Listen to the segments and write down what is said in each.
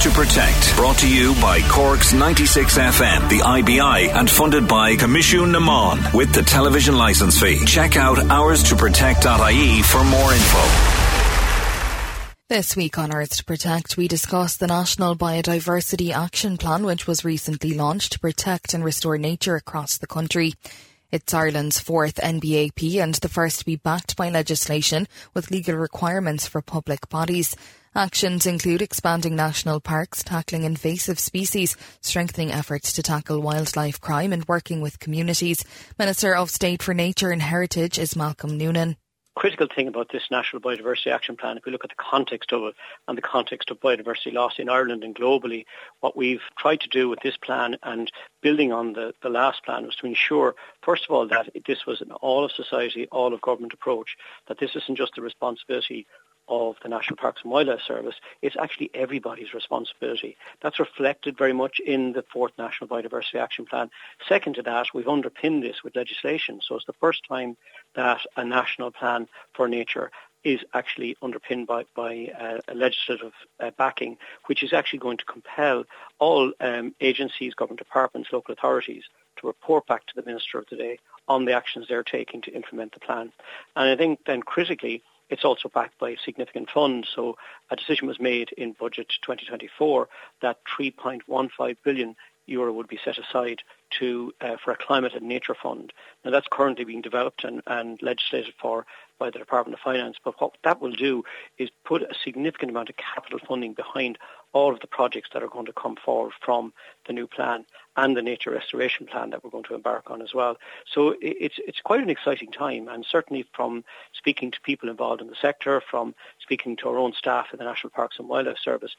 to Protect. Brought to you by Cork's 96 FM, the IBI, and funded by Commission Naman with the television licence fee. Check out hourstoprotect.ie for more info. This week on Earth to Protect, we discuss the National Biodiversity Action Plan, which was recently launched to protect and restore nature across the country. It's Ireland's fourth NBAP and the first to be backed by legislation with legal requirements for public bodies. Actions include expanding national parks, tackling invasive species, strengthening efforts to tackle wildlife crime and working with communities. Minister of State for Nature and Heritage is Malcolm Noonan. Critical thing about this National Biodiversity Action Plan, if we look at the context of it and the context of biodiversity loss in Ireland and globally, what we've tried to do with this plan and building on the last plan was to ensure, first of all, that this was an all of society, all of government approach, that this isn't just the responsibility of the National Parks and Wildlife Service, it's actually everybody's responsibility. That's reflected very much in the fourth National Biodiversity Action Plan. Second to that, we've underpinned this with legislation. So it's the first time that a national plan for nature is actually underpinned by a legislative backing, which is actually going to compel all agencies, government departments, local authorities to report back to the Minister of the Day on the actions they're taking to implement the plan. And I think then critically, it's also backed by significant funds. So a decision was made in Budget 2024 that €3.15 billion would be set aside for a climate and nature fund. Now that's currently being developed and legislated for by the Department of Finance. But what that will do is put a significant amount of capital funding behind all of the projects that are going to come forward from the new plan and the nature restoration plan that we're going to embark on as well. So it's quite an exciting time, and certainly from speaking to people involved in the sector, from speaking to our own staff in the National Parks and Wildlife Service,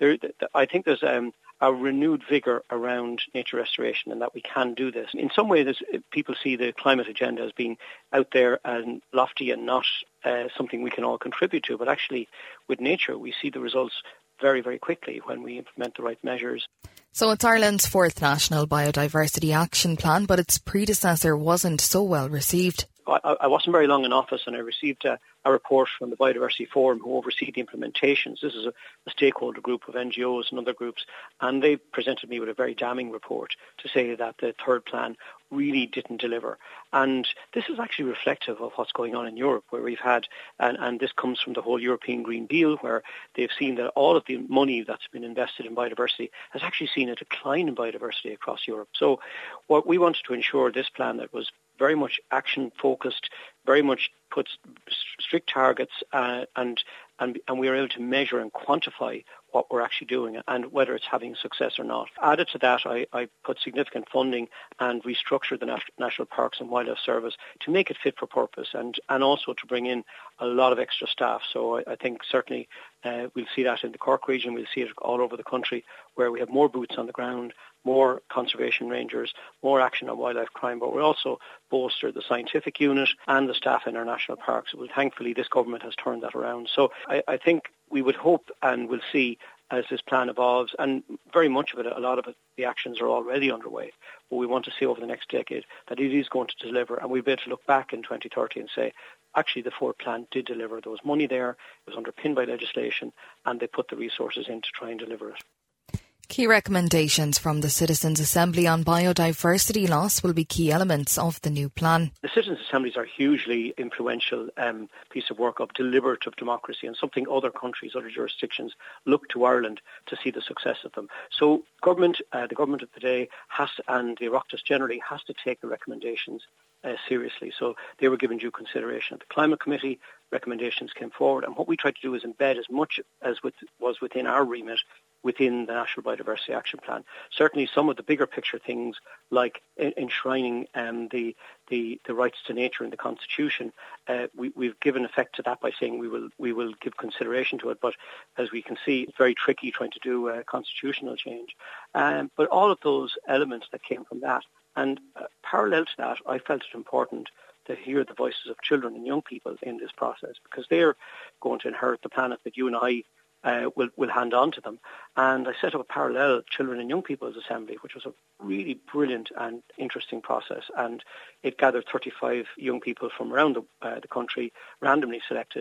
I think there's a renewed vigour around nature restoration and that we can do this. In some ways, people see the climate agenda as being out there and lofty and not something we can all contribute to, but actually with nature we see the results very, very quickly when we implement the right measures. So it's Ireland's fourth National Biodiversity Action Plan, but its predecessor wasn't so well received. I wasn't very long in office and I received a report from the Biodiversity Forum who oversee the implementations. This is a stakeholder group of NGOs and other groups, and they presented me with a very damning report to say that the third plan really didn't deliver. And this is actually reflective of what's going on in Europe, where we've had, and this comes from the whole European Green Deal, where they've seen that all of the money that's been invested in biodiversity has actually seen a decline in biodiversity across Europe. So what we wanted to ensure, this plan that was very much action-focused, very much puts strict targets, and we are able to measure and quantify what we're actually doing and whether it's having success or not. Added to that, I put significant funding and restructured the National Parks and Wildlife Service to make it fit for purpose and also to bring in a lot of extra staff. So I think certainly we'll see that in the Cork region, we'll see it all over the country, where we have more boots on the ground, more conservation rangers, more action on wildlife crime, but we'll also bolster the scientific unit and the staff in our national parks. Well, thankfully, this government has turned that around. So I think we would hope and we'll see as this plan evolves, and very much of it, a lot of it, the actions are already underway, but we want to see over the next decade that it is going to deliver, and we'll be able to look back in 2030 and say, actually the fourth plan did deliver. There was money there, it was underpinned by legislation, and they put the resources in to try and deliver it. Key recommendations from the Citizens' Assembly on biodiversity loss will be key elements of the new plan. The Citizens' Assemblies are a hugely influential piece of work of deliberative democracy, and something other countries, other jurisdictions look to Ireland to see the success of them. So the government of the day and the Oireachtas generally has to take the recommendations seriously. So they were given due consideration at the Climate Committee. Recommendations came forward, and what we tried to do is embed as much as was within our remit within the National Biodiversity Action Plan. Certainly some of the bigger picture things like enshrining the rights to nature in the Constitution, we've given effect to that by saying we will give consideration to it, but as we can see, it's very tricky trying to do a constitutional change. But all of those elements that came from that, and parallel to that, I felt it important to hear the voices of children and young people in this process, because they're going to inherit the planet that you and I will hand on to them. And I set up a parallel Children and Young People's Assembly, which was a really brilliant and interesting process. And it gathered 35 young people from around the country, randomly selected,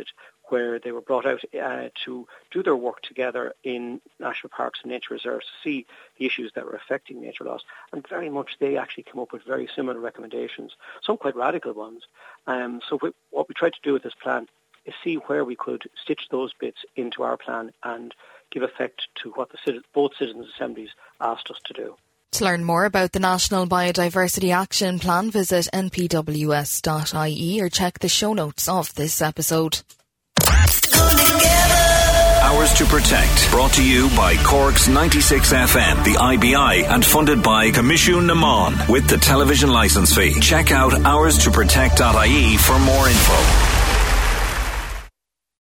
where they were brought out to do their work together in national parks and nature reserves to see the issues that were affecting nature loss. And very much they actually come up with very similar recommendations, some quite radical ones. So what we tried to do with this plan is see where we could stitch those bits into our plan and give effect to what both citizens' assemblies asked us to do. To learn more about the National Biodiversity Action Plan, visit npws.ie or check the show notes of this episode. Hours to Protect, brought to you by Cork's 96 FM, the IBI, and funded by Commission Naman with the television licence fee. Check out hourstoprotect.ie for more info.